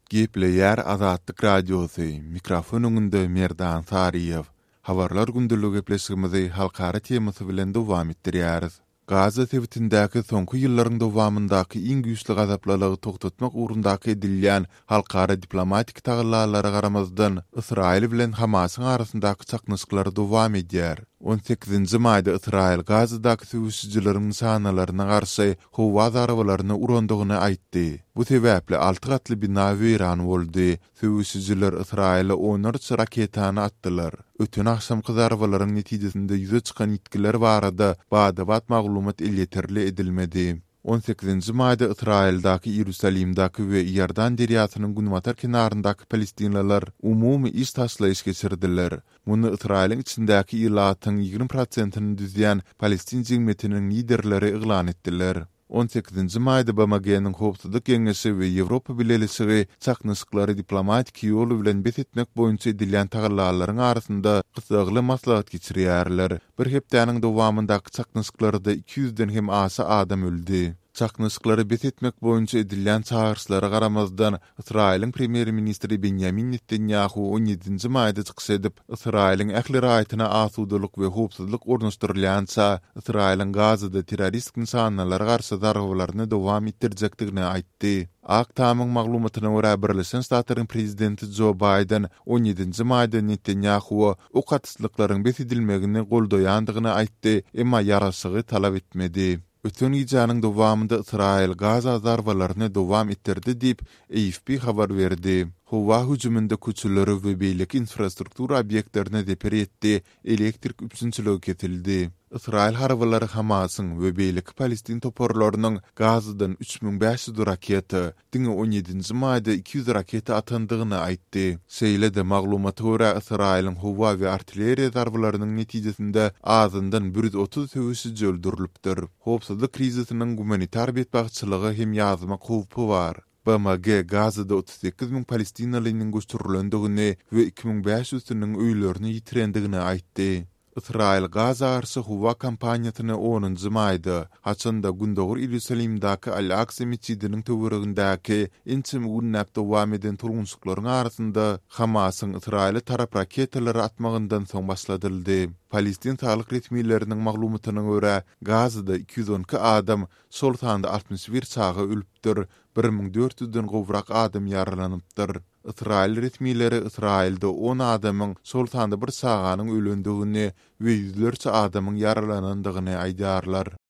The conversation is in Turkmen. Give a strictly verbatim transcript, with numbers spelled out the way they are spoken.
Gepleyer Azatlyk Radiosu, mikrofon öňünde Merdan Sariýew. Habarlar gündüli gepleşigimizi halkara temasy bilen dowam etdirýäris. Gaza sebitindäki soňky ýyllaryň dowamyndaky iň güýçli gazaplylygy toktatmak ugrundaky edilýän halkara diplomatik tagyllary garamazdan Israil bilen Hamasyň arasyndaky çaknysklary dowam edýär. on sekizinji maýda Israil Gazadaky söwüşçilerin sanalaryna garşy howa zarabalaryny urandygyny aýtdy. Bu sebäple alty gatly bina weýran boldy. Söwüşçiler Israila on üç raketany atdylar. Ötün akşamky zarabalaryň netijesinde ýüze çykan ýetkiler barada bada-bat maglumat ýeterli edilmedi. on sekizinji maýda Israildaky Ýerusalimdaky we Ýerdan deriýasynyň günwatar kenaryndaky palestinliler umumy iş taşlaýyş geçirdiler. Muny Israiliň içindäki ýylatyň ýigrimä prosentyny düzýän Palestin jemgyýetiniň liderleri eglan etdiler. on sekizinji maýda B M G'niň Howpsuzlyk Geňeşi we Ýewropa Birleşigi çaknysklary diplomatik ýol bilen betetmek boýunça edilýän tagyllalaryň arasynda gysagly maslahat geçirýärler. Bir hepdäniň dowamyndaky çaknysklary iki ýüzden hem asa adam öldü. Çaknysklary betetmek boýunça edilýän çağırşlara garamazdan Israiliň premier ministri Benjamin Netanyahu on ýedinji maýda çykyş edip Israiliň ähli raýatyna asudalyk we howpsuzlyk ornaşdyrylýança Israiliň Gazada terrorist insanlara garşy zargybalaryny dowam etdirjekdigini aýtdy. Aktamyň maglumatyna görä Birleşen Ştatlaryň prezidenti Joe Biden on ýedinji maýda Netanyahu o katyslyklaryň besedilmegini goldaýandygyny aýtdy, emma ýaraşygy talap etmedi. Ötün ýyjanyň dowamynda Israil Gaza zarbalaryny dowam etdirdi diýip A F P habar berdi. Howa hüjüminde köçüleri we beýlik infrastruktura obýektlerine deper etdi, elektrik üçinçiligi ketildi. Israil harbylary Hamasyň we beýlik Palestin toporlarynyň Gazadan üç bin beş ýüz rakety, diňe on ýedinji maýda iki ýüz rakety atandygyny aýtdy. Şeýle-de maglumata görä Israiliň howa we artilleriýa zarbalarynyň netijesinde azyndan bir ýüz otuz söwüşçi öldürilipdir. Howpsuzlyk krizisiniň gumanitar betbagçylygy hem ýazmak howpy bar. B M G Gazada otuz sekiz bin Palestinalynyň göçürilendigini we iki bin beş ýüzüniň öýlerini ýitirendigini aýtdy. Israil Gaza arşy howa kampaniýasyny onunji maýda haçanda gündogur Ýerusalimdaky Al-Aqsa meçidiniň töweregindäki inçim günnäp dowam eden turgunçlyklaryň arasynda Hamasyň Israile tarap raketalary atmagyndan soň başladyldy. Palestin sağlyk resmiýetleriniň maglumatyna görä Gazada iki ýüz on iki adam, şol sanda altymyş bir çaga ölüpdir, bir min dört ýüzden gowrak adam ýaralanypdyr. Israil resmiýetleri Israilde on adamyň şol sanda bir çaganyň ölendigini we ýüzlerçe adamyň yaralanandygyny aýdýarlar.